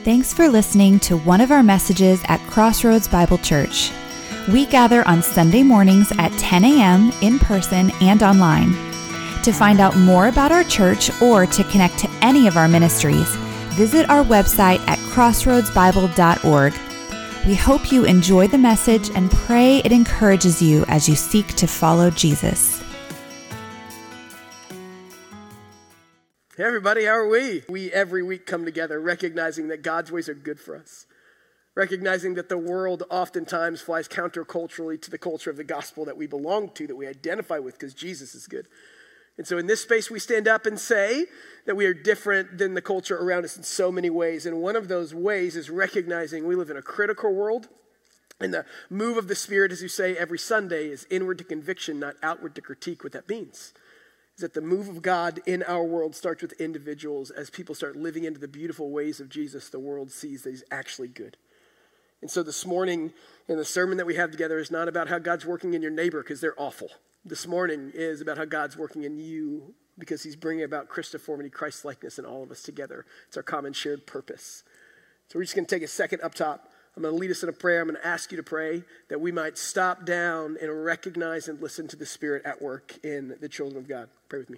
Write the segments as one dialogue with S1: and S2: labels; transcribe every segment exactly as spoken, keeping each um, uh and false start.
S1: Thanks for listening to one of our messages at Crossroads Bible Church. We gather on Sunday mornings at ten a.m. in person and online. To find out more about our church or to connect to any of our ministries, visit our website at crossroads bible dot org. We hope you enjoy the message and pray it encourages you as you seek to follow Jesus.
S2: Hey everybody, how are we? We every week come together recognizing that God's ways are good for us. Recognizing that the world oftentimes flies counterculturally to the culture of the gospel that we belong to, that we identify with because Jesus is good. And so in this space we stand up and say that we are different than the culture around us in so many ways. And one of those ways is recognizing we live in a critical world. And the move of the Spirit, as you say every Sunday, is inward to conviction, not outward to critique. What that means is that the move of God in our world starts with individuals. As people start living into the beautiful ways of Jesus, the world sees that he's actually good. And so this morning, in the sermon that we have together, is not about how God's working in your neighbor, because they're awful. This morning is about how God's working in you, because he's bringing about Christoformity, Christ-likeness in all of us together. It's our common shared purpose. So we're just going to take a second up top. I'm going to lead us in a prayer. I'm going to ask you to pray that we might stop down and recognize and listen to the Spirit at work in the children of God. Pray with me.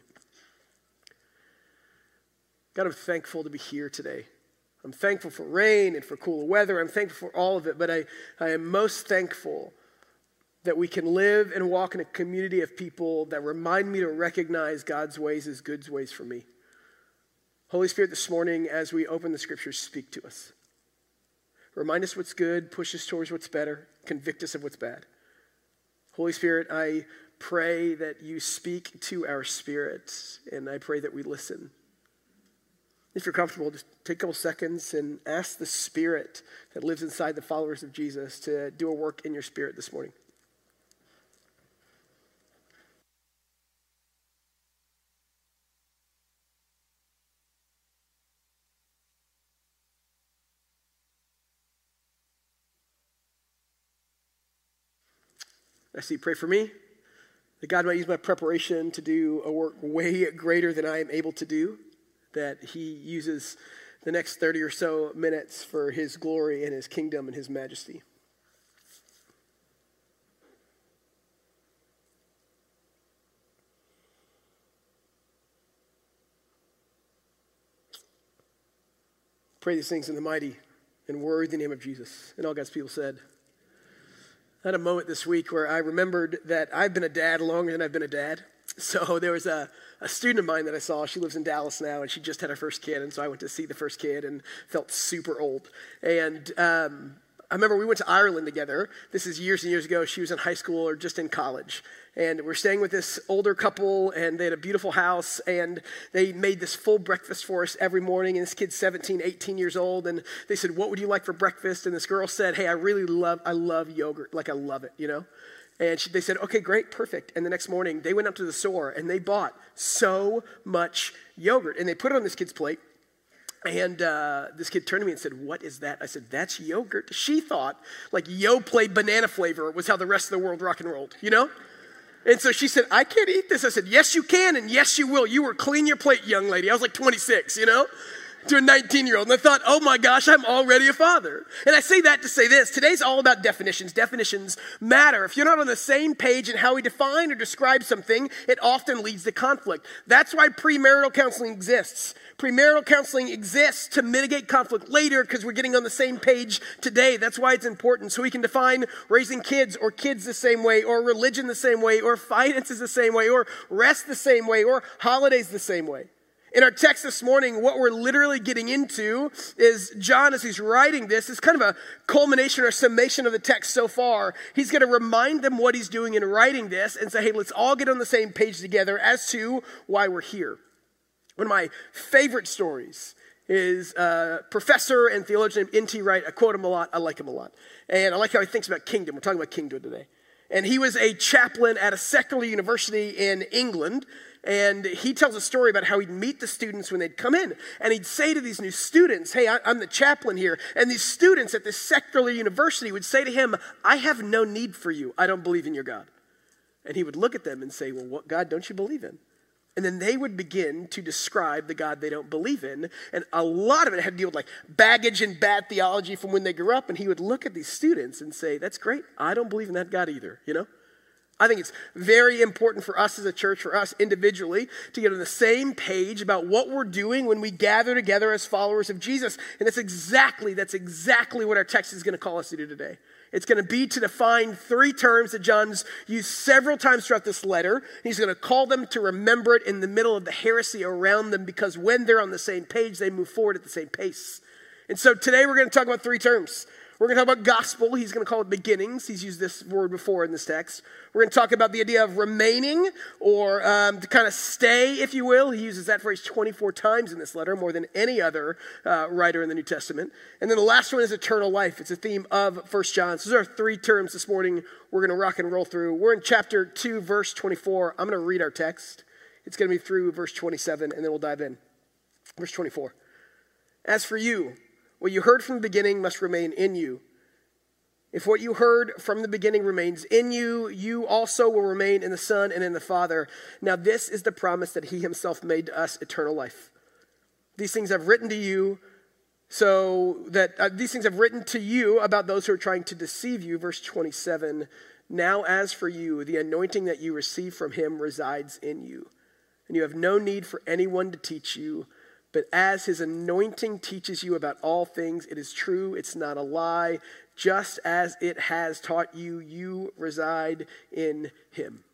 S2: God, I'm thankful to be here today. I'm thankful for rain and for cooler weather. I'm thankful for all of it, but I, I am most thankful that we can live and walk in a community of people that remind me to recognize God's ways as good ways for me. Holy Spirit, this morning, as we open the scriptures, speak to us. Remind us what's good, push us towards what's better, convict us of what's bad. Holy Spirit, I pray that you speak to our spirits, and I pray that we listen. If you're comfortable, just take a couple seconds and ask the Spirit that lives inside the followers of Jesus to do a work in your spirit this morning. I see, pray for me, that God might use my preparation to do a work way greater than I am able to do, that he uses the next thirty or so minutes for his glory and his kingdom and his majesty. Pray these things in the mighty and worthy name of Jesus. And all God's people said, I had a moment this week where I remembered that I've been a dad longer than I've been a dad. So there was a, a student of mine that I saw. She lives in Dallas now, and she just had her first kid. And so I went to see the first kid and felt super old. And um, I remember we went to Ireland together. This is years and years ago. She was in high school or just in college. And we're staying with this older couple, and they had a beautiful house, and they made this full breakfast for us every morning. And this kid's seventeen, eighteen years old, and they said, what would you like for breakfast? And this girl said, hey, I really love, I love yogurt. Like, I love it, you know? And she, they said, okay, great, perfect. And the next morning, they went up to the store, and they bought so much yogurt. And they put it on this kid's plate. And uh, this kid turned to me and said, what is that? I said, that's yogurt. She thought, like, Yoplait banana flavor was how the rest of the world rock and rolled, you know? And so she said, I can't eat this. I said, yes, you can, and yes, you will. You were clean your plate, young lady. I was like twenty-six, you know, to a nineteen-year-old. And I thought, oh, my gosh, I'm already a father. And I say that to say this. Today's all about definitions. Definitions matter. If you're not on the same page in how we define or describe something, it often leads to conflict. That's why premarital counseling exists. Premarital counseling exists to mitigate conflict later because we're getting on the same page today. That's why it's important. So we can define raising kids or kids the same way, or religion the same way, or finances the same way, or rest the same way, or holidays the same way. In our text this morning, what we're literally getting into is John, as he's writing this, is kind of a culmination or summation of the text so far. He's going to remind them what he's doing in writing this and say, hey, let's all get on the same page together as to why we're here. One of my favorite stories is a professor and theologian named N T Wright. I quote him a lot. I like him a lot. And I like how he thinks about kingdom. We're talking about kingdom today. And he was a chaplain at a secular university in England. And he tells a story about how he'd meet the students when they'd come in. And he'd say to these new students, hey, I'm the chaplain here. And these students at this secular university would say to him, I have no need for you. I don't believe in your God. And he would look at them and say, well, what God don't you believe in? And then they would begin to describe the God they don't believe in. And a lot of it had to deal with like baggage and bad theology from when they grew up. And he would look at these students and say, that's great. I don't believe in that God either, you know? I think it's very important for us as a church, for us individually, to get on the same page about what we're doing when we gather together as followers of Jesus. And that's exactly, that's exactly what our text is going to call us to do today. It's going to be to define three terms that John's used several times throughout this letter. He's going to call them to remember it in the middle of the heresy around them, because when they're on the same page, they move forward at the same pace. And so today we're going to talk about three terms. We're going to talk about gospel. He's going to call it beginnings. He's used this word before in this text. We're going to talk about the idea of remaining, or um, to kind of stay, if you will. He uses that phrase twenty-four times in this letter, more than any other uh, writer in the New Testament. And then the last one is eternal life. It's a theme of First John. So those are three terms this morning we're going to rock and roll through. We're in chapter two, verse twenty-four. I'm going to read our text. It's going to be through verse twenty-seven, and then we'll dive in. Verse twenty-four. As for you, what you heard from the beginning must remain in you. If what you heard from the beginning remains in you, you also will remain in the Son and in the Father. Now this is the promise that he himself made to us, eternal life. These things I've written to you, so that uh, these things I've written to you about those who are trying to deceive you. Verse twenty-seven. Now as for you, the anointing that you receive from him resides in you, and you have no need for anyone to teach you. But as his anointing teaches you about all things, it is true, it's not a lie. Just as it has taught you, you reside in him.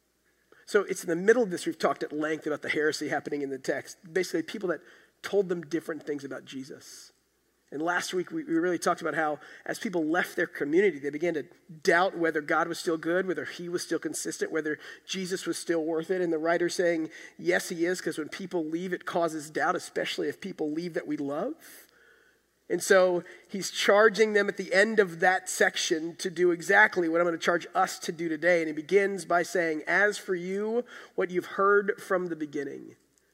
S2: So it's in the middle of this, we've talked at length about the heresy happening in the text. Basically, people that told them different things about Jesus. And last week, we really talked about how as people left their community, they began to doubt whether God was still good, whether he was still consistent, whether Jesus was still worth it. And the writer saying, yes, he is, because when people leave, it causes doubt, especially if people leave that we love. And so he's charging them at the end of that section to do exactly what I'm going to charge us to do today. And he begins by saying, as for you, what you've heard from the beginning.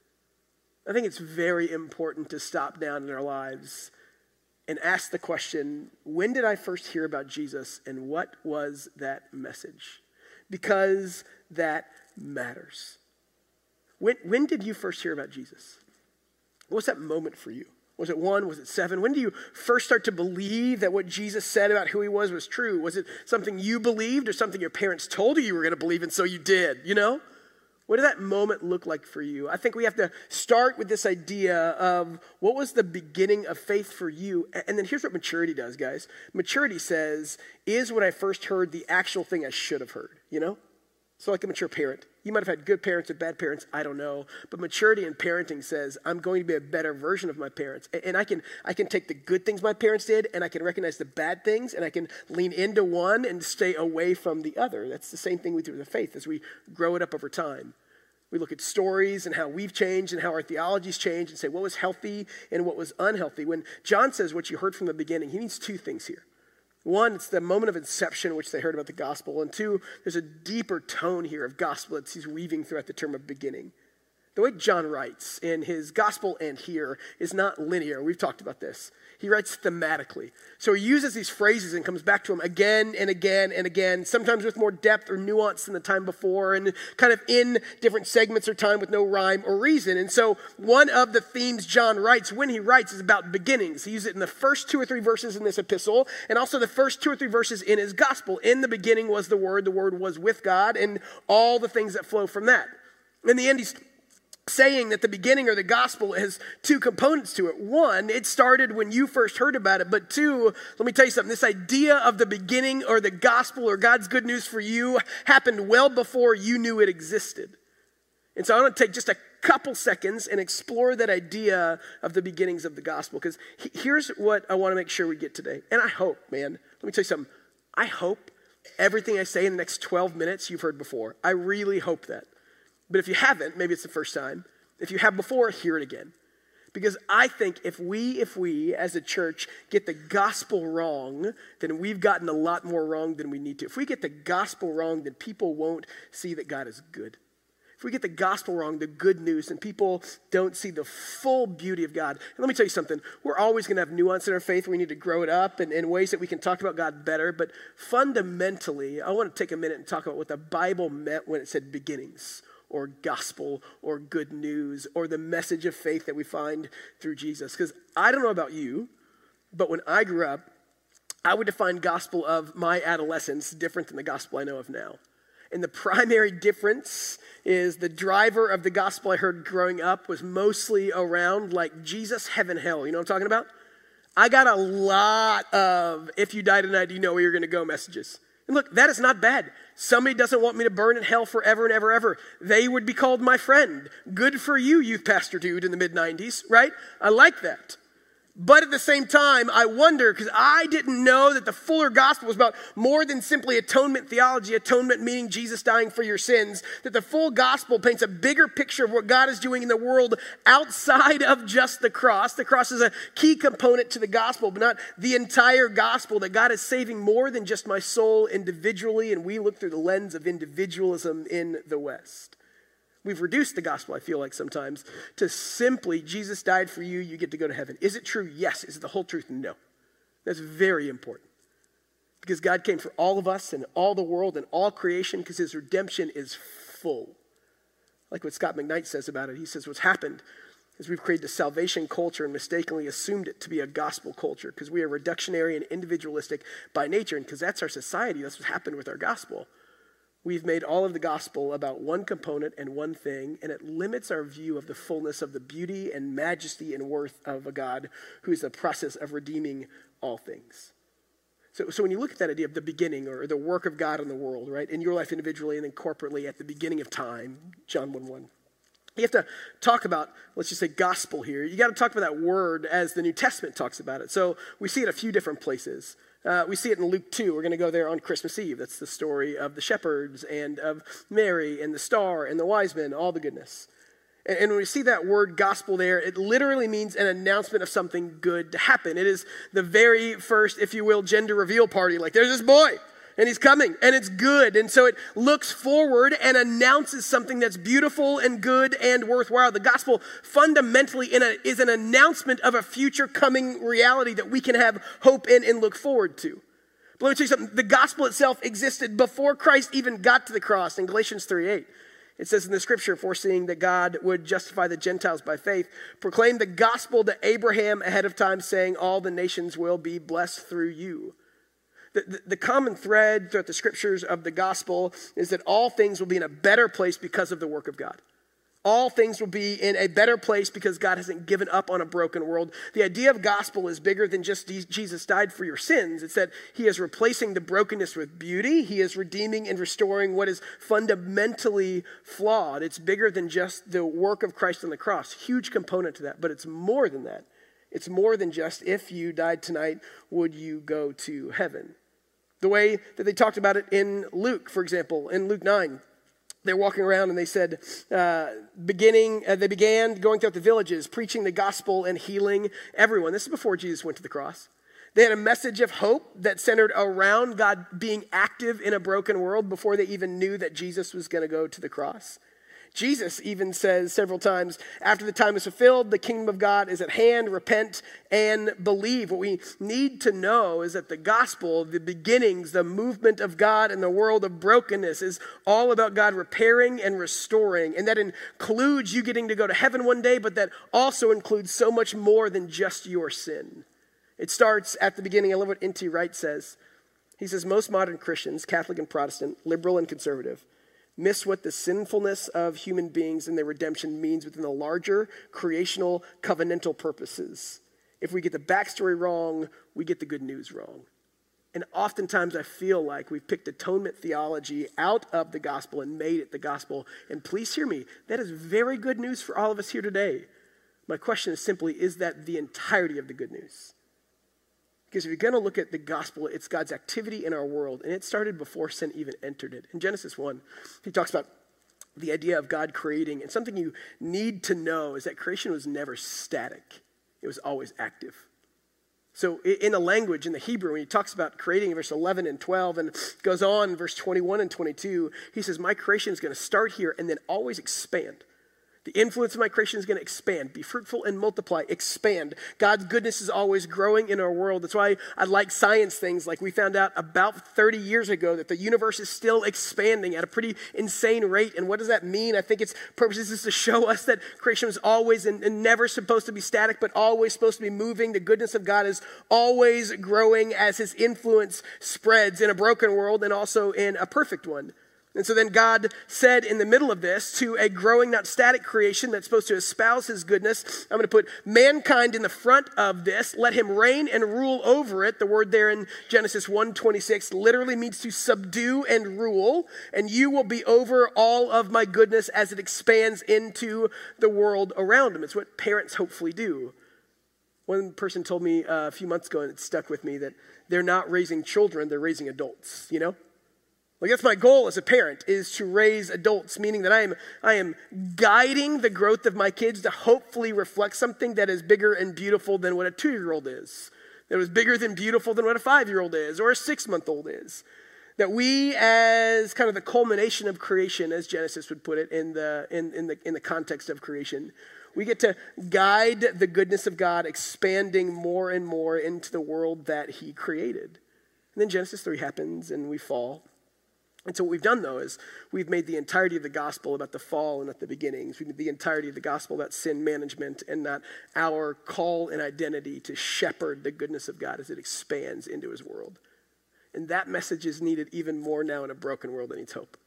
S2: I think it's very important to stop down in our lives and ask the question, when did I first hear about Jesus, and what was that message? Because that matters. When, when did you first hear about Jesus? What was that moment for you? Was it one? Was it seven? When do you first start to believe that what Jesus said about who he was was true? Was it something you believed or something your parents told you you were going to believe, and so you did, you know? What did that moment look like for you? I think we have to start with this idea of what was the beginning of faith for you? And then here's what maturity does, guys. Maturity says, is what I first heard the actual thing I should have heard, you know? So like a mature parent. You might have had good parents or bad parents, I don't know. But maturity in parenting says, I'm going to be a better version of my parents. And I can I can take the good things my parents did, and I can recognize the bad things, and I can lean into one and stay away from the other. That's the same thing we do with the faith as we grow it up over time. We look at stories and how we've changed and how our theologies changed and say what was healthy and what was unhealthy. When John says what you heard from the beginning, he means two things here. One, it's the moment of inception in which they heard about the gospel. And two, there's a deeper tone here of gospel that he's weaving throughout the term of beginning. The way John writes in his gospel and here is not linear. We've talked about this. He writes thematically. So he uses these phrases and comes back to them again and again and again, sometimes with more depth or nuance than the time before, and kind of in different segments or time with no rhyme or reason. And so one of the themes John writes when he writes is about beginnings. He uses it in the first two or three verses in this epistle, and also the first two or three verses in his gospel. In the beginning was the Word, the Word was with God, and all the things that flow from that. In the end, he's saying that the beginning or the gospel has two components to it. One, it started when you first heard about it. But two, let me tell you something. This idea of the beginning or the gospel or God's good news for you happened well before you knew it existed. And so I want to take just a couple seconds and explore that idea of the beginnings of the gospel. Because here's what I want to make sure we get today. And I hope, man, let me tell you something. I hope everything I say in the next twelve minutes you've heard before. I really hope that. But if you haven't, maybe it's the first time. If you have before, hear it again. Because I think if we, if we as a church get the gospel wrong, then we've gotten a lot more wrong than we need to. If we get the gospel wrong, then people won't see that God is good. If we get the gospel wrong, the good news, then people don't see the full beauty of God. And let me tell you something. We're always going to have nuance in our faith. We need to grow it up in, in ways that we can talk about God better. But fundamentally, I want to take a minute and talk about what the Bible meant when it said beginnings, or gospel or good news or the message of faith that we find through Jesus. Because I don't know about you, but when I grew up, I would define gospel of my adolescence different than the gospel I know of now. And the primary difference is the driver of the gospel I heard growing up was mostly around like Jesus, heaven, hell. You know what I'm talking about? I got a lot of, if you die tonight, do you know where you're going to go messages. And look, that is not bad. Somebody doesn't want me to burn in hell forever and ever, ever. They would be called my friend. Good for you, youth pastor dude in the mid nineties, right? I like that. But at the same time, I wonder, because I didn't know that the fuller gospel was about more than simply atonement theology, atonement meaning Jesus dying for your sins, that the full gospel paints a bigger picture of what God is doing in the world outside of just the cross. The cross is a key component to the gospel, but not the entire gospel, that God is saving more than just my soul individually, and we look through the lens of individualism in the West. We've reduced the gospel, I feel like sometimes, to simply Jesus died for you, you get to go to heaven. Is it true? Yes. Is it the whole truth? No. That's very important. Because God came for all of us and all the world and all creation because his redemption is full. Like what Scott McKnight says about it. He says what's happened is we've created a salvation culture and mistakenly assumed it to be a gospel culture because we are reductionary and individualistic by nature. And because that's our society, that's what happened with our gospel. We've made all of the gospel about one component and one thing, and it limits our view of the fullness of the beauty and majesty and worth of a God who is in the process of redeeming all things. So, so when you look at that idea of the beginning or the work of God in the world, right, in your life individually and then corporately at the beginning of time, John one one, you have to talk about, let's just say gospel here. You got to talk about that word as the New Testament talks about it. So we see it a few different places. Uh, we see it in Luke two. We're going to go there on Christmas Eve. That's the story of the shepherds and of Mary and the star and the wise men, all the goodness. And, and when we see that word gospel there, it literally means an announcement of something good to happen. It is the very first, if you will, gender reveal party. Like, there's this boy, and he's coming, and it's good. And so it looks forward and announces something that's beautiful and good and worthwhile. The gospel fundamentally in a, is an announcement of a future coming reality that we can have hope in and look forward to. But let me tell you something. The gospel itself existed before Christ even got to the cross. In Galatians three eight, it says in the scripture, foreseeing that God would justify the Gentiles by faith, proclaim the gospel to Abraham ahead of time, saying all the nations will be blessed through you. The, the, the common thread throughout the scriptures of the gospel is that all things will be in a better place because of the work of God. All things will be in a better place because God hasn't given up on a broken world. The idea of gospel is bigger than just Jesus died for your sins. It's that he is replacing the brokenness with beauty. He is redeeming and restoring what is fundamentally flawed. It's bigger than just the work of Christ on the cross. Huge component to that, but it's more than that. It's more than just if you died tonight, would you go to heaven? The way that they talked about it in Luke, for example, in Luke nine, they're walking around and they said, uh, beginning, uh, they began going throughout the villages, preaching the gospel and healing everyone. This is before Jesus went to the cross. They had a message of hope that centered around God being active in a broken world before they even knew that Jesus was going to go to the cross. Jesus even says several times, after the time is fulfilled, the kingdom of God is at hand, repent and believe. What we need to know is that the gospel, the beginnings, the movement of God in the world of brokenness is all about God repairing and restoring. And that includes you getting to go to heaven one day, but that also includes so much more than just your sin. It starts at the beginning. I love what N T Wright says. He says, most modern Christians, Catholic and Protestant, liberal and conservative, miss what the sinfulness of human beings and their redemption means within the larger creational covenantal purposes. If we get the backstory wrong, we get the good news wrong. And oftentimes I feel like we've picked atonement theology out of the gospel and made it the gospel. And please hear me, that is very good news for all of us here today. My question is simply, is that the entirety of the good news? Because if you're going to look at the gospel, it's God's activity in our world, and it started before sin even entered it. In Genesis one, he talks about the idea of God creating, and something you need to know is that creation was never static. It was always active. So in the language, in the Hebrew, when he talks about creating in verse eleven and twelve, and goes on in verse twenty-one and twenty-two, he says, my creation is going to start here and then always expand. The influence of my creation is going to expand, be fruitful and multiply, expand. God's goodness is always growing in our world. That's why I like science things. Like we found out about thirty years ago that the universe is still expanding at a pretty insane rate. And what does that mean? I think its purpose is to show us that creation is always and, and never supposed to be static, but always supposed to be moving. The goodness of God is always growing as his influence spreads in a broken world and also in a perfect one. And so then God said in the middle of this to a growing, not static creation that's supposed to espouse his goodness, I'm going to put mankind in the front of this. Let him reign and rule over it. The word there in Genesis one twenty-six literally means to subdue and rule. And you will be over all of my goodness as it expands into the world around him. It's what parents hopefully do. One person told me uh, a few months ago, and it stuck with me, that they're not raising children, they're raising adults, you know? Like that's my goal as a parent, is to raise adults, meaning that I am I am guiding the growth of my kids to hopefully reflect something that is bigger and beautiful than what a two-year-old is. That was bigger than beautiful than what a five-year-old is or a six-month-old is. That we, as kind of the culmination of creation, as Genesis would put it in the in, in the in the context of creation, we get to guide the goodness of God expanding more and more into the world that he created. And then Genesis three happens and we fall. And so what we've done, though, is we've made the entirety of the gospel about the fall and not the beginnings. We've made the entirety of the gospel about sin management and not our call and identity to shepherd the goodness of God as it expands into his world. And that message is needed even more now in a broken world that needs hope.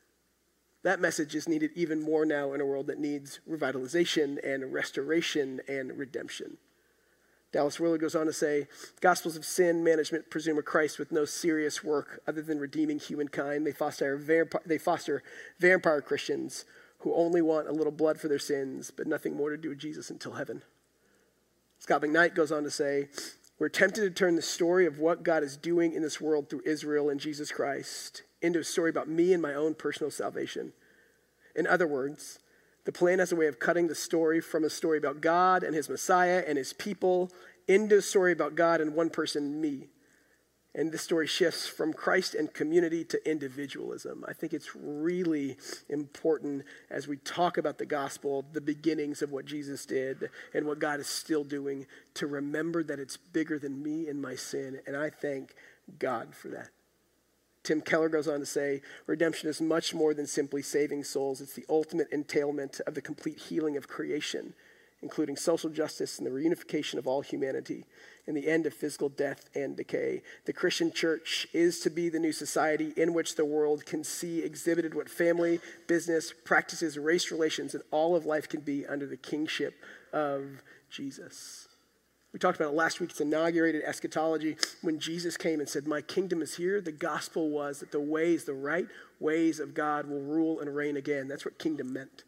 S2: That message is needed even more now in a world that needs revitalization and restoration and redemption. Dallas Willard goes on to say, gospels of sin management presume a Christ with no serious work other than redeeming humankind. They foster, vamp- they foster vampire Christians who only want a little blood for their sins, but nothing more to do with Jesus until heaven. Scott McKnight goes on to say, we're tempted to turn the story of what God is doing in this world through Israel and Jesus Christ into a story about me and my own personal salvation. In other words, the plan has a way of cutting the story from a story about God and his Messiah and his people into a story about God and one person, me. And this story shifts from Christ and community to individualism. I think it's really important as we talk about the gospel, the beginnings of what Jesus did and what God is still doing, to remember that it's bigger than me and my sin. And I thank God for that. Tim Keller goes on to say, redemption is much more than simply saving souls. It's the ultimate entailment of the complete healing of creation, including social justice and the reunification of all humanity and the end of physical death and decay. The Christian church is to be the new society in which the world can see exhibited what family, business, practices, race relations, and all of life can be under the kingship of Jesus. We talked about it last week. It's inaugurated eschatology. When Jesus came and said, my kingdom is here, the gospel was that the ways, the right ways of God will rule and reign again. That's what kingdom meant.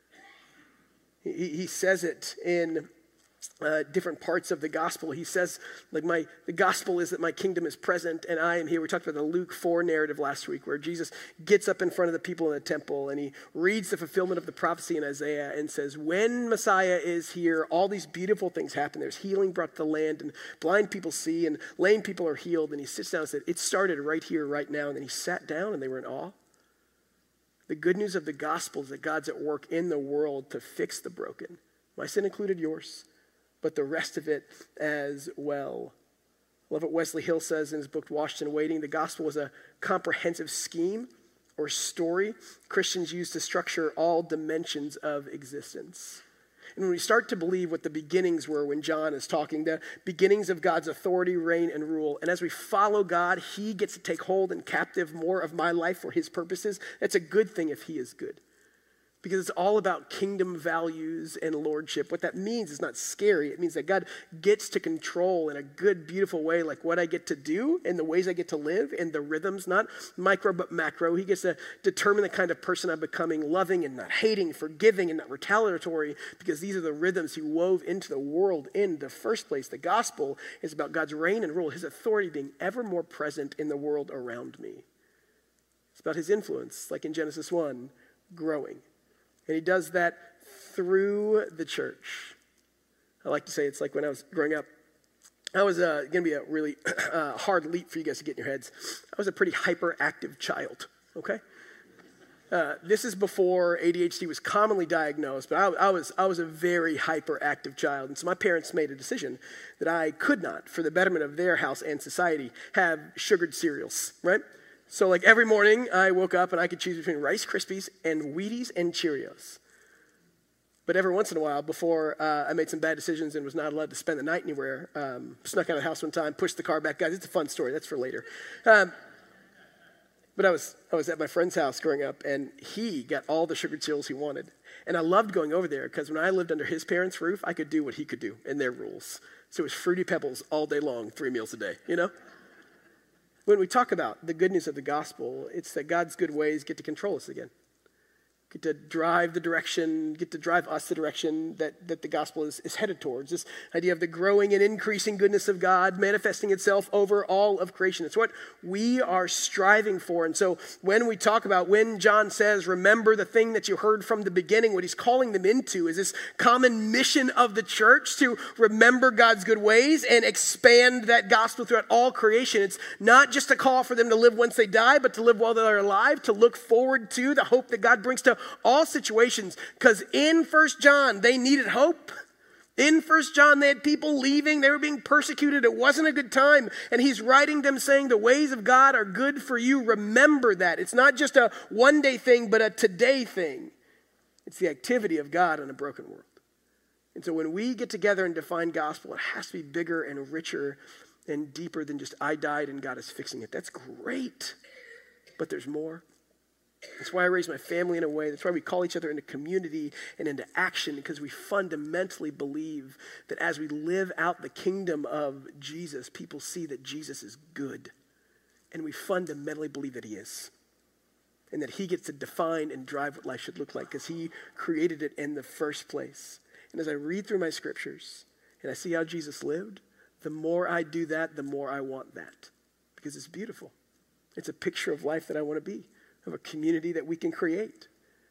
S2: He, he says it in uh, different parts of the gospel. He says, like, my the gospel is that my kingdom is present and I am here. We talked about the Luke four narrative last week where Jesus gets up in front of the people in the temple and he reads the fulfillment of the prophecy in Isaiah and says, when Messiah is here, all these beautiful things happen. There's healing brought to the land and blind people see and lame people are healed. And he sits down and said, it started right here, right now. And then he sat down and they were in awe. The good news of the gospel is that God's at work in the world to fix the broken. My sin included yours, but the rest of it as well. I love what Wesley Hill says in his book, Washed and Waiting. The gospel was a comprehensive scheme or story Christians use to structure all dimensions of existence. And when we start to believe what the beginnings were when John is talking, the beginnings of God's authority, reign, and rule, and as we follow God, he gets to take hold and captive more of my life for his purposes. That's a good thing if he is good. Because it's all about kingdom values and lordship. What that means is not scary. It means that God gets to control in a good, beautiful way, like what I get to do and the ways I get to live and the rhythms, not micro but macro. He gets to determine the kind of person I'm becoming, loving and not hating, forgiving and not retaliatory, because these are the rhythms he wove into the world in the first place. The gospel is about God's reign and rule, his authority being ever more present in the world around me. It's about his influence, like in Genesis one, growing. And he does that through the church. I like to say it's like when I was growing up. I was uh, going to be a really uh, hard leap for you guys to get in your heads. I was a pretty hyperactive child, okay? uh, this is before A D H D was commonly diagnosed, but I, I was I was a very hyperactive child. And so my parents made a decision that I could not, for the betterment of their house and society, have sugared cereals, right? So like every morning I woke up and I could choose between Rice Krispies and Wheaties and Cheerios. But every once in a while, before uh, I made some bad decisions and was not allowed to spend the night anywhere, um, snuck out of the house one time, pushed the car back. Guys, it's a fun story. That's for later. Um, but I was I was at my friend's house growing up, and he got all the sugared cereals he wanted. And I loved going over there because when I lived under his parents' roof, I could do what he could do in their rules. So it was Fruity Pebbles all day long, three meals a day, you know? When we talk about the good news of the gospel, it's that God's good ways get to control us again. Get to drive the direction, get to drive us the direction that, that the gospel is, is headed towards. This idea of the growing and increasing goodness of God manifesting itself over all of creation. It's what we are striving for. And so when we talk about, when John says, remember the thing that you heard from the beginning, what he's calling them into is this common mission of the church to remember God's good ways and expand that gospel throughout all creation. It's not just a call for them to live once they die, but to live while they're alive, to look forward to the hope that God brings to all situations, because in First John, they needed hope. In First John, they had people leaving. They were being persecuted. It wasn't a good time. And he's writing them saying the ways of God are good for you. Remember that. It's not just a one-day thing, but a today thing. It's the activity of God in a broken world. And so when we get together and define gospel, it has to be bigger and richer and deeper than just I died and God is fixing it. That's great, but there's more. That's why I raise my family in a way. That's why we call each other into community and into action, because we fundamentally believe that as we live out the kingdom of Jesus, people see that Jesus is good. And we fundamentally believe that he is. And that he gets to define and drive what life should look like, because he created it in the first place. And as I read through my scriptures and I see how Jesus lived, the more I do that, the more I want that. Because it's beautiful. It's a picture of life that I want to be. Of a community that we can create.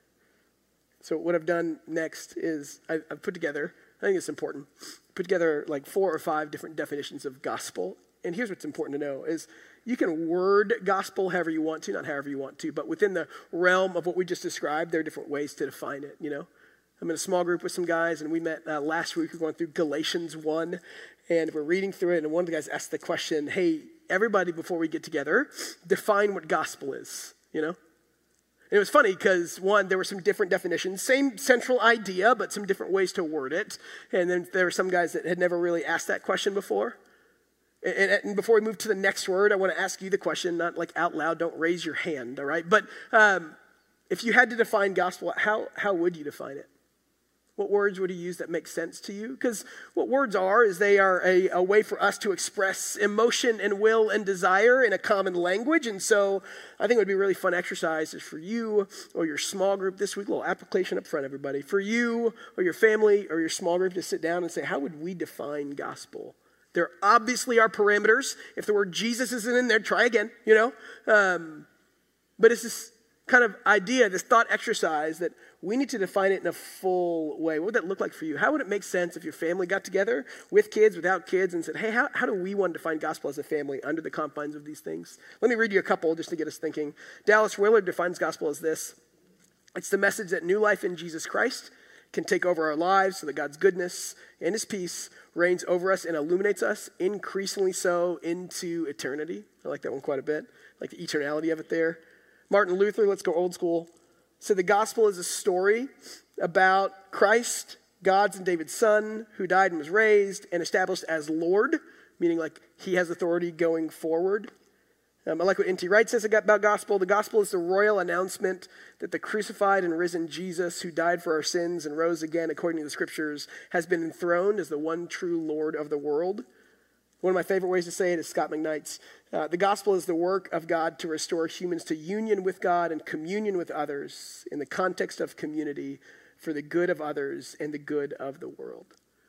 S2: So what I've done next is I've, I've put together, I think it's important, put together like four or five different definitions of gospel. And here's what's important to know is you can word gospel however you want to, not however you want to, but within the realm of what we just described, there are different ways to define it, you know. I'm in a small group with some guys, and we met uh, last week. We're going through Galatians one, and we're reading through it, and one of the guys asked the question, hey, everybody before we get together, define what gospel is. You know? And it was funny because, one, there were some different definitions, same central idea, but some different ways to word it. And then there were some guys that had never really asked that question before. And, and, and before we move to the next word, I want to ask you the question, not like out loud, don't raise your hand, all right? But um, if you had to define gospel, how, how would you define it? What words would you use that make sense to you? Because what words are is they are a, a way for us to express emotion and will and desire in a common language. And so I think it would be a really fun exercise is for you or your small group this week, a little application up front, everybody. For you or your family or your small group to sit down and say, how would we define gospel? There obviously are parameters. If the word Jesus isn't in there, try again, you know. Um, but it's this kind of idea, this thought exercise that we need to define it in a full way. What would that look like for you? How would it make sense if your family got together with kids, without kids, and said, hey, how, how do we want to define gospel as a family under the confines of these things? Let me read you a couple just to get us thinking. Dallas Willard defines gospel as this. It's the message that new life in Jesus Christ can take over our lives so that God's goodness and his peace reigns over us and illuminates us, increasingly so into eternity. I like that one quite a bit. I like the eternality of it there. Martin Luther, let's go old school, said the gospel is a story about Christ, God's and David's son, who died and was raised and established as Lord, meaning like he has authority going forward. Um, I like what N T Wright says about gospel. The gospel is the royal announcement that the crucified and risen Jesus, who died for our sins and rose again according to the scriptures, has been enthroned as the one true Lord of the world. One of my favorite ways to say it is Scott McKnight's. Uh, the gospel is the work of God to restore humans to union with God and communion with others in the context of community for the good of others and the good of the world.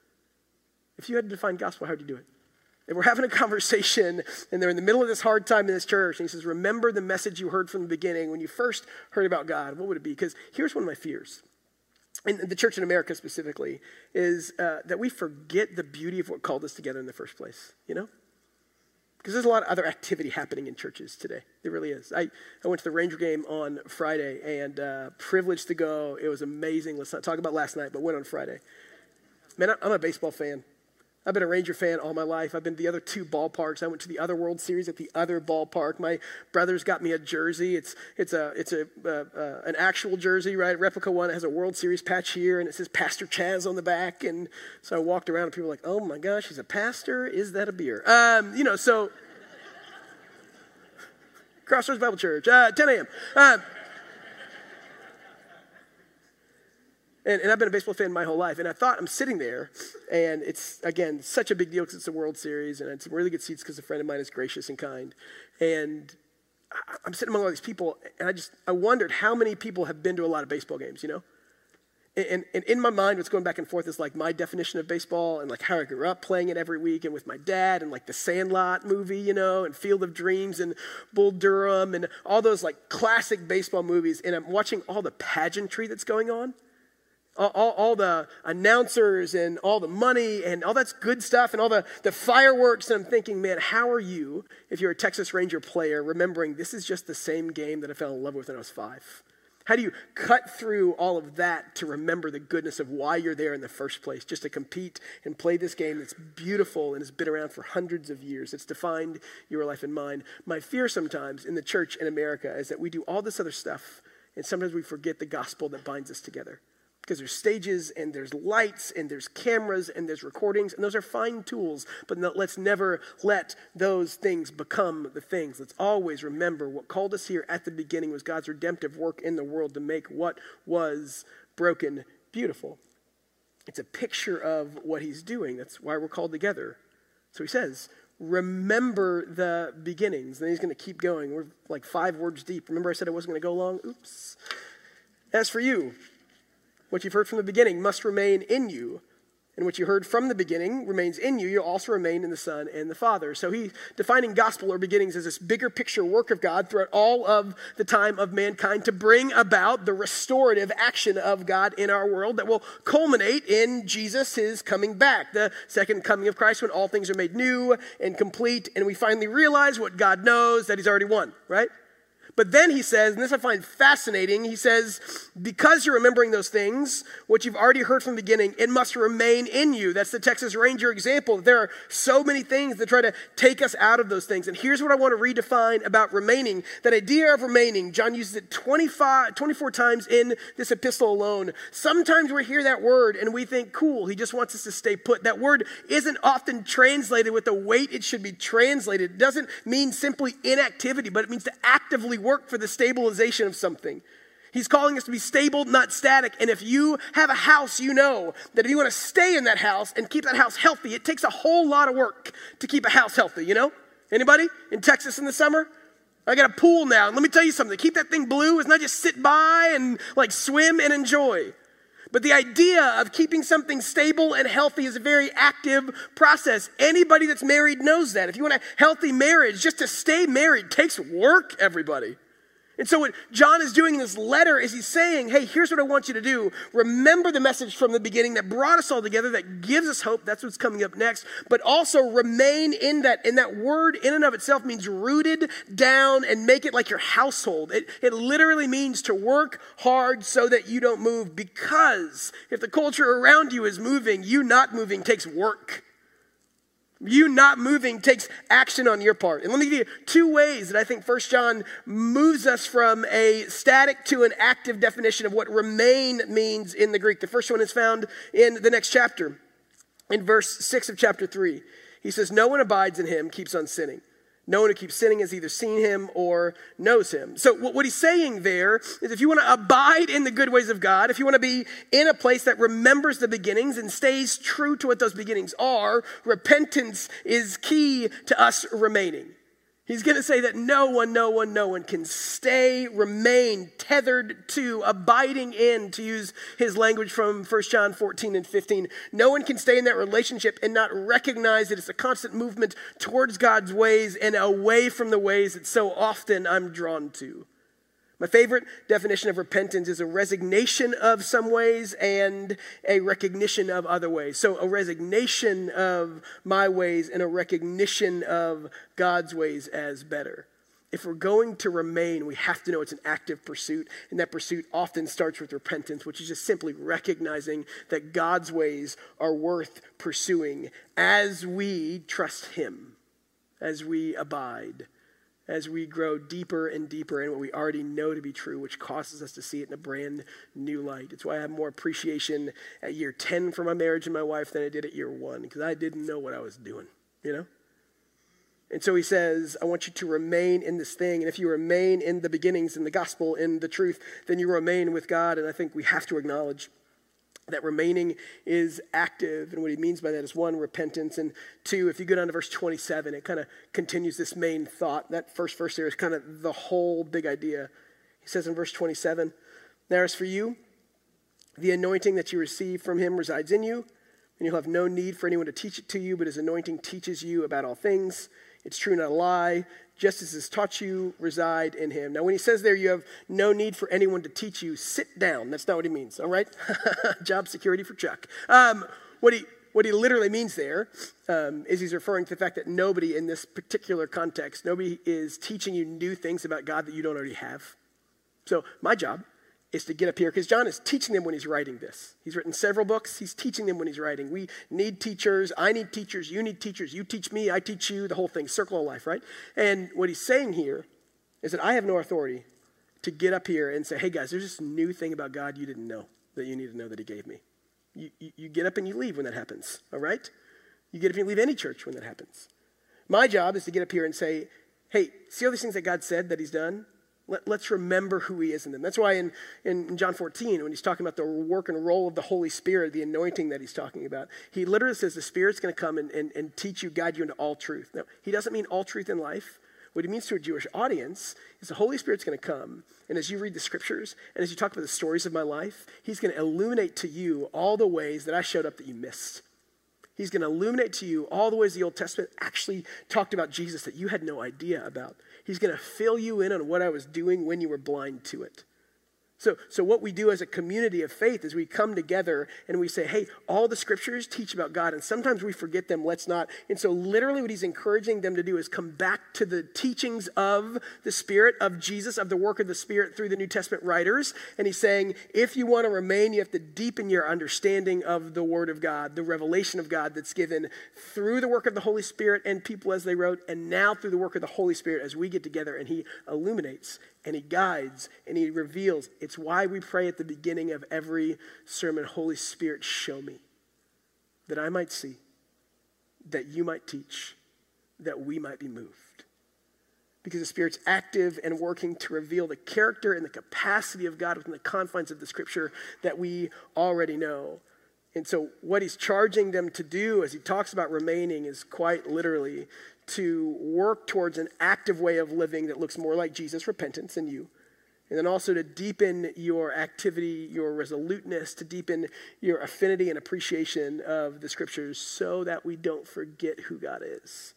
S2: If you had to define gospel, how would you do it? If we're having a conversation and they're in the middle of this hard time in this church and he says, remember the message you heard from the beginning when you first heard about God, what would it be? Because here's one of my fears. And the church in America specifically, is uh, that we forget the beauty of what called us together in the first place, you know? Because there's a lot of other activity happening in churches today. It really is. I, I went to the Ranger game on Friday and uh, privileged to go. It was amazing. Let's not talk about last night, but went on Friday. Man, I'm a baseball fan. I've been a Ranger fan all my life. I've been to the other two ballparks. I went to the other World Series at the other ballpark. My brothers got me a jersey. It's it's a it's a uh, uh, an actual jersey, right? Replica one. It has a World Series patch here, and it says Pastor Chaz on the back. And so I walked around, and people were like, "Oh my gosh, he's a pastor? Is that a beer?" Um, you know, so Crossroads Bible Church, uh, ten a.m. Uh, And, and I've been a baseball fan my whole life. And I thought, I'm sitting there, and it's, again, such a big deal because it's a World Series, and it's really good seats because a friend of mine is gracious and kind. And I, I'm sitting among all these people, and I just, I wondered how many people have been to a lot of baseball games, you know? And, and, and in my mind, what's going back and forth is like my definition of baseball and like how I grew up playing it every week and with my dad and like the Sandlot movie, you know, and Field of Dreams and Bull Durham and all those like classic baseball movies. And I'm watching all the pageantry that's going on. All, all, all the announcers and all the money and all that's good stuff and all the, the fireworks. And I'm thinking, man, how are you, if you're a Texas Ranger player, remembering this is just the same game that I fell in love with when I was five? How do you cut through all of that to remember the goodness of why you're there in the first place, just to compete and play this game that's beautiful and has been around for hundreds of years? It's defined your life and mine. My fear sometimes in the church in America is that we do all this other stuff, and sometimes we forget the gospel that binds us together. Because there's stages and there's lights and there's cameras and there's recordings, and those are fine tools, but no, let's never let those things become the things. Let's always remember what called us here at the beginning was God's redemptive work in the world to make what was broken beautiful. It's a picture of what he's doing. That's why we're called together. So he says, remember the beginnings. Then he's going to keep going. We're like five words deep. Remember I said I wasn't going to go long? Oops. As for you, what you've heard from the beginning must remain in you. And what you heard from the beginning remains in you. You'll also remain in the Son and the Father. So he's defining gospel or beginnings as this bigger picture work of God throughout all of the time of mankind to bring about the restorative action of God in our world that will culminate in Jesus, his coming back, the second coming of Christ when all things are made new and complete. And we finally realize what God knows, that he's already won, right? But then he says, and this I find fascinating, he says, because you're remembering those things, what you've already heard from the beginning, it must remain in you. That's the Texas Ranger example. There are so many things that try to take us out of those things. And here's what I want to redefine about remaining. That idea of remaining, John uses it twenty-five, twenty-four times in this epistle alone. Sometimes we hear that word and we think, cool, he just wants us to stay put. That word isn't often translated with the weight it should be translated. It doesn't mean simply inactivity, but it means to actively work for the stabilization of something. He's calling us to be stable, not static. And if you have a house, you know that if you want to stay in that house and keep that house healthy, it takes a whole lot of work to keep a house healthy, you know? Anybody in Texas in the summer? I got a pool now. And let me tell you something. Keep that thing blue is not just sit by and like swim and enjoy. But the idea of keeping something stable and healthy is a very active process. Anybody that's married knows that. If you want a healthy marriage, just to stay married takes work, everybody. And so what John is doing in this letter is he's saying, hey, here's what I want you to do. Remember the message from the beginning that brought us all together, that gives us hope. That's what's coming up next. But also remain in that. And that word in and of itself means rooted down and make it like your household. It, it literally means to work hard so that you don't move. Because if the culture around you is moving, you not moving takes work. You not moving takes action on your part. And let me give you two ways that I think First John moves us from a static to an active definition of what remain means in the Greek. The first one is found in the next chapter, in verse six of chapter three. He says, no one abides in him, keeps on sinning. No one who keeps sinning has either seen him or knows him. So what he's saying there is if you want to abide in the good ways of God, if you want to be in a place that remembers the beginnings and stays true to what those beginnings are, repentance is key to us remaining. He's going to say that no one, no one, no one can stay, remain tethered to, abiding in, to use his language from First John fourteen and fifteen. No one can stay in that relationship and not recognize that it's a constant movement towards God's ways and away from the ways that so often I'm drawn to. My favorite definition of repentance is a resignation of some ways and a recognition of other ways. So a resignation of my ways and a recognition of God's ways as better. If we're going to remain, we have to know it's an active pursuit, and that pursuit often starts with repentance, which is just simply recognizing that God's ways are worth pursuing as we trust him, as we abide, as we grow deeper and deeper in what we already know to be true, which causes us to see it in a brand new light. It's why I have more appreciation at year ten for my marriage and my wife than I did at year one, because I didn't know what I was doing, you know? And so he says, I want you to remain in this thing. And if you remain in the beginnings, in the gospel, in the truth, then you remain with God. And I think we have to acknowledge that remaining is active. And what he means by that is, one, repentance. And two, if you go down to verse twenty-seven, it kind of continues this main thought. That first verse there is kind of the whole big idea. He says in verse twenty-seven, now as for you, the anointing that you receive from him resides in you, and you'll have no need for anyone to teach it to you, but his anointing teaches you about all things. It's true, not a lie. Just as has taught you, reside in him. Now, when he says there you have no need for anyone to teach you, sit down. That's not what he means, all right? Job security for Chuck. Um, what he what he literally means there um, is he's referring to the fact that nobody in this particular context, nobody is teaching you new things about God that you don't already have. So my job is to get up here, because John is teaching them when he's writing this. He's written several books. He's teaching them when he's writing. We need teachers. I need teachers. You need teachers. You teach me. I teach you. The whole thing. Circle of life, right? And what he's saying here is that I have no authority to get up here and say, hey, guys, there's this new thing about God you didn't know that you need to know that he gave me. You, you, you get up and you leave when that happens, all right? You get up and you leave any church when that happens. My job is to get up here and say, hey, see all these things that God said that he's done? Let, let's remember who he is in them. That's why in, in John fourteen, when he's talking about the work and role of the Holy Spirit, the anointing that he's talking about, he literally says the Spirit's going to come and, and, and teach you, guide you into all truth. Now, he doesn't mean all truth in life. What he means to a Jewish audience is the Holy Spirit's going to come, and as you read the scriptures, and as you talk about the stories of my life, he's going to illuminate to you all the ways that I showed up that you missed. He's going to illuminate to you all the ways the Old Testament actually talked about Jesus that you had no idea about. He's going to fill you in on what I was doing when you were blind to it. So, so what we do as a community of faith is we come together and we say, hey, all the scriptures teach about God, and sometimes we forget them, let's not. And so literally what he's encouraging them to do is come back to the teachings of the Spirit, of Jesus, of the work of the Spirit through the New Testament writers. And he's saying, if you want to remain, you have to deepen your understanding of the Word of God, the revelation of God that's given through the work of the Holy Spirit and people as they wrote, and now through the work of the Holy Spirit as we get together and he illuminates and he guides and he reveals. It's why we pray at the beginning of every sermon, Holy Spirit, show me, that I might see, that you might teach, that we might be moved. Because the Spirit's active and working to reveal the character and the capacity of God within the confines of the Scripture that we already know. And so what he's charging them to do as he talks about remaining is quite literally to work towards an active way of living that looks more like Jesus, repentance in you. And then also to deepen your activity, your resoluteness, to deepen your affinity and appreciation of the scriptures so that we don't forget who God is.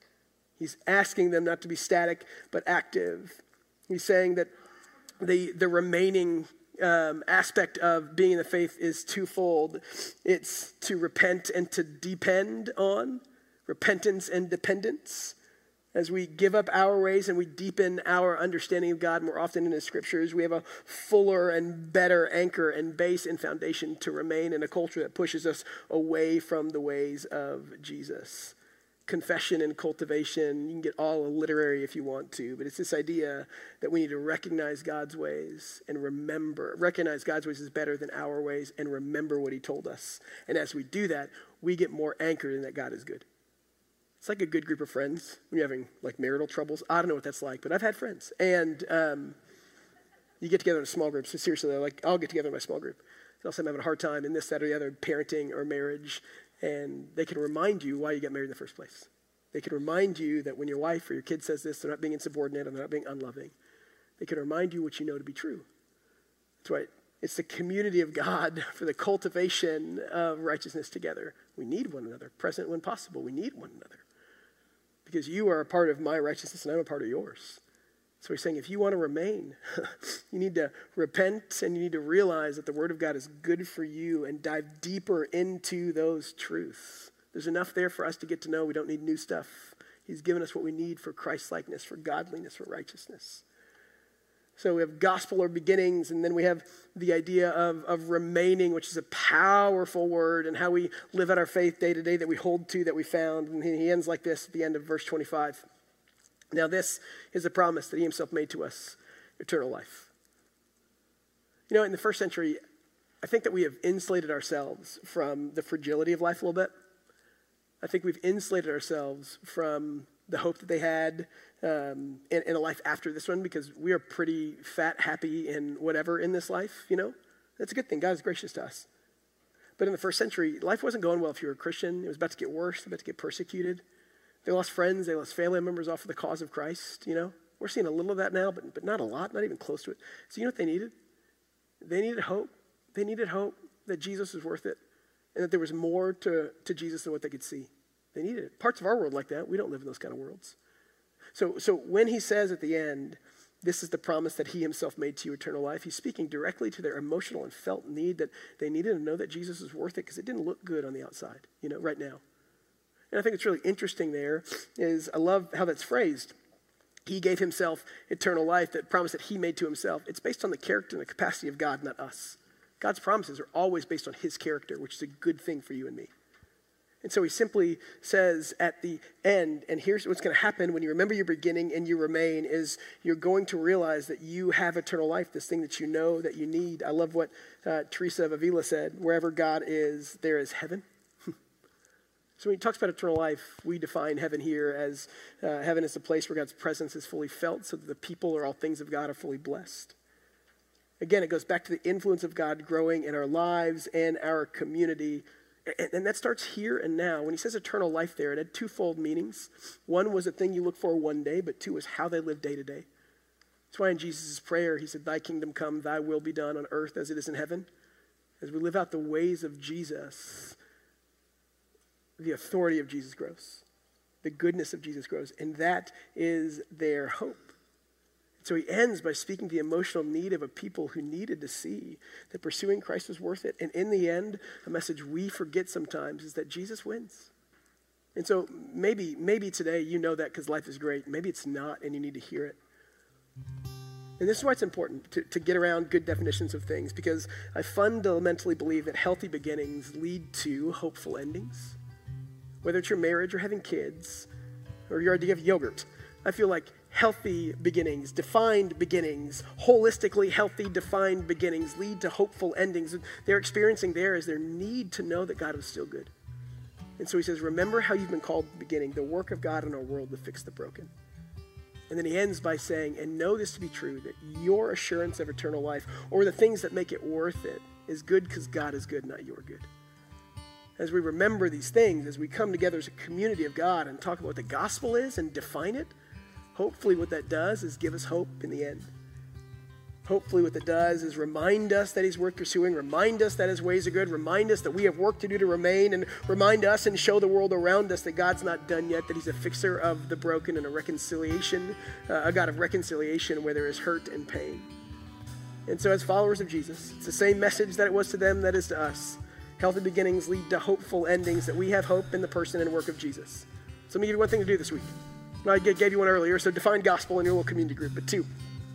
S2: He's asking them not to be static, but active. He's saying that the, the remaining um, aspect of being in the faith is twofold. It's to repent and to depend on. Repentance and dependence. As we give up our ways and we deepen our understanding of God more often in the scriptures, we have a fuller and better anchor and base and foundation to remain in a culture that pushes us away from the ways of Jesus. Confession and cultivation, you can get all literary if you want to, but it's this idea that we need to recognize God's ways and remember, recognize God's ways is better than our ways and remember what he told us. And as we do that, we get more anchored in that God is good. It's like a good group of friends when you're having like marital troubles. I don't know what that's like, but I've had friends. And um, you get together in a small group. So seriously, like I'll get together in my small group. I'll say I'm having a hard time in this, that, or the other, parenting or marriage. And they can remind you why you got married in the first place. They can remind you that when your wife or your kid says this, they're not being insubordinate and they're not being unloving. They can remind you what you know to be true. That's right. It's the community of God for the cultivation of righteousness together. We need one another, present when possible. We need one another. Because you are a part of my righteousness and I'm a part of yours. So he's saying if you want to remain, you need to repent and you need to realize that the word of God is good for you and dive deeper into those truths. There's enough there for us to get to know. We don't need new stuff. He's given us what we need for Christ-likeness, for godliness, for righteousness. So we have gospel or beginnings, and then we have the idea of, of remaining, which is a powerful word, and how we live out our faith day to day that we hold to, that we found. And he ends like this at the end of verse twenty-five. Now this is a promise that he himself made to us, eternal life. You know, in the first century, I think that we have insulated ourselves from the fragility of life a little bit. I think we've insulated ourselves from the hope that they had um, in, in a life after this one, because we are pretty fat, happy, and whatever in this life, you know? That's a good thing. God is gracious to us. But in the first century, life wasn't going well if you were a Christian. It was about to get worse, about to get persecuted. They lost friends, they lost family members off of the cause of Christ, you know? We're seeing a little of that now, but, but not a lot, not even close to it. So you know what they needed? They needed hope. They needed hope that Jesus was worth it and that there was more to, to Jesus than what they could see. They needed it. Parts of our world like that, we don't live in those kind of worlds. So, so when he says at the end, this is the promise that he himself made to you, eternal life, he's speaking directly to their emotional and felt need that they needed to know that Jesus was worth it because it didn't look good on the outside, you know, right now. And I think it's really interesting there is I love how that's phrased. He gave himself eternal life, that promise that he made to himself. It's based on the character and the capacity of God, not us. God's promises are always based on his character, which is a good thing for you and me. And so he simply says at the end, and here's what's going to happen when you remember your beginning and you remain, is you're going to realize that you have eternal life, this thing that you know that you need. I love what uh, Teresa of Avila said, wherever God is, there is heaven. So when he talks about eternal life, we define heaven here as uh, heaven is the place where God's presence is fully felt so that the people or all things of God are fully blessed. Again, it goes back to the influence of God growing in our lives and our community. And, and that starts here and now. When he says eternal life there, it had twofold meanings. One was a thing you look for one day, but two was how they live day to day. That's why in Jesus' prayer, he said, thy kingdom come, thy will be done on earth as it is in heaven. As we live out the ways of Jesus, the authority of Jesus grows. The goodness of Jesus grows. And that is their hope. So he ends by speaking to the emotional need of a people who needed to see that pursuing Christ was worth it. And in the end, a message we forget sometimes is that Jesus wins. And so maybe, maybe today you know that because life is great. Maybe it's not and you need to hear it. And this is why it's important to, to get around good definitions of things, because I fundamentally believe that healthy beginnings lead to hopeful endings. Whether it's your marriage or having kids or your idea of yogurt, I feel like healthy beginnings, defined beginnings, holistically healthy, defined beginnings lead to hopeful endings. They're experiencing there is their need to know that God is still good. And so he says, remember how you've been called at the beginning, the work of God in our world to fix the broken. And then he ends by saying, and know this to be true, that your assurance of eternal life or the things that make it worth it is good because God is good, not you're good. As we remember these things, as we come together as a community of God and talk about what the gospel is and define it, hopefully what that does is give us hope in the end. Hopefully what that does is remind us that he's worth pursuing, remind us that his ways are good, remind us that we have work to do to remain, and remind us and show the world around us that God's not done yet, that he's a fixer of the broken and a reconciliation, uh, a God of reconciliation where there is hurt and pain. And so as followers of Jesus, it's the same message that it was to them that is to us. Healthy beginnings lead to hopeful endings, that we have hope in the person and work of Jesus. So let me give you one thing to do this week. I gave you one earlier, so define gospel in your little community group. But two,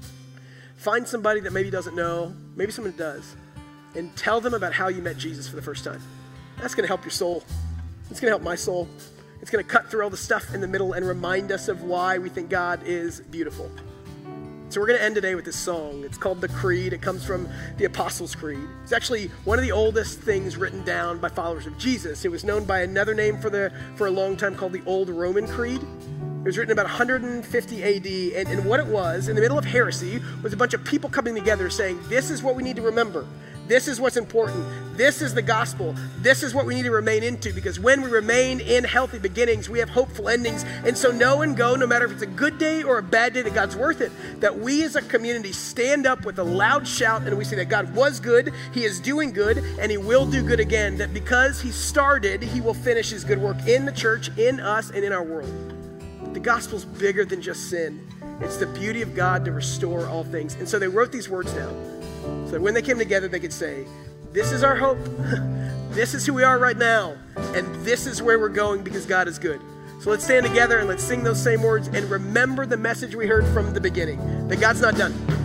S2: find somebody that maybe doesn't know, maybe someone that does, and tell them about how you met Jesus for the first time. That's going to help your soul. It's going to help my soul. It's going to cut through all the stuff in the middle and remind us of why we think God is beautiful. So we're going to end today with this song. It's called The Creed. It comes from the Apostles' Creed. It's actually one of the oldest things written down by followers of Jesus. It was known by another name for the for a long time called the Old Roman Creed. It was written about one hundred fifty A D, and, and what it was, in the middle of heresy, was a bunch of people coming together saying, this is what we need to remember. This is what's important. This is the gospel. This is what we need to remain into, because when we remain in healthy beginnings, we have hopeful endings. And so know and go, no matter if it's a good day or a bad day, that God's worth it. That we as a community stand up with a loud shout and we say that God was good, he is doing good, and he will do good again. That because he started, he will finish his good work in the church, in us, and in our world. The gospel's bigger than just sin. It's the beauty of God to restore all things. And so they wrote these words down so that when they came together, they could say, this is our hope. This is who we are right now. And this is where we're going because God is good. So let's stand together and let's sing those same words and remember the message we heard from the beginning, that God's not done.